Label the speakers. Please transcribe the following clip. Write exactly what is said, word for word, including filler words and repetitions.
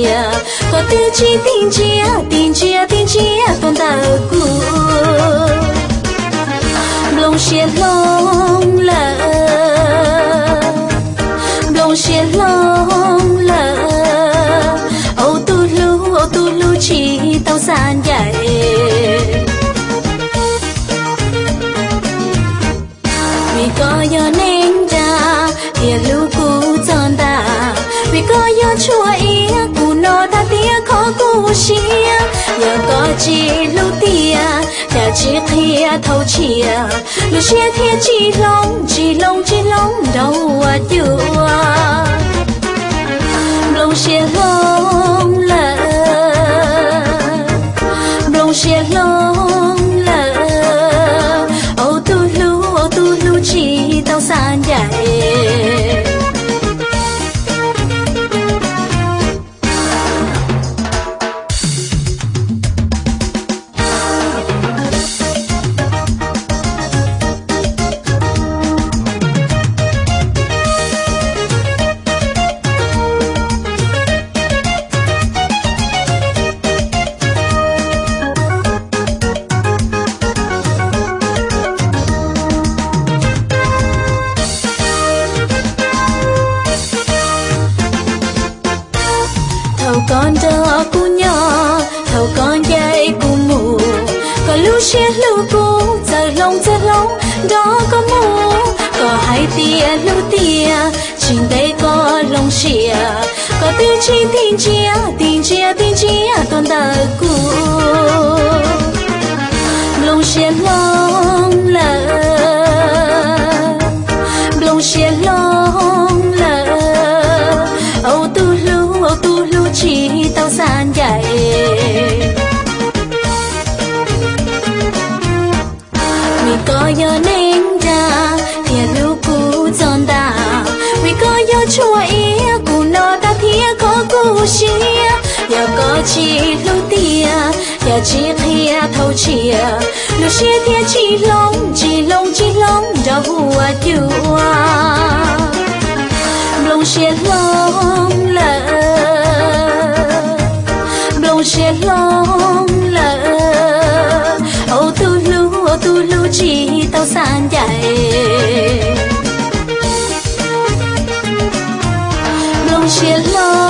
Speaker 1: chia có tư chi tin chia tin chia tin chia con ta cu blong chia long la blong chia long la ô tu lu ô tu lu chi tao san dài vì có yo nên ra thì lu cu chọn ta vì có yo chua ý cu nó ta tia khó cu xia giờ có chi lu tia giờ chỉ kia thâu chia lu chia kia chi long chi long chi long đâu à chua blong chia long la blong chia long la ô tu lu ô tu lu chi tao san dài con đỡ cu nhỏ thầu con dây cu mù có lu chia lu cu giờ lông giờ lông đó có mù có hai tia lu tia trên đây có lông chia có tư chi tin chia tin chia tin chia con đỡ cu lông chia lông la lông chia lông la ô tu lu ô tu lu chi tao san dài vì có yo nên ra thì lu cu chọn ta vì có yo chua ý cu nó ta thia có cu xia giờ có chi lu tia giờ chỉ kia thâu chia lu chia thia chi long chi long chi long đâu à chua blong chia long la blong chia long la ô tu lu ô tu lu chi tao san dài blong chia long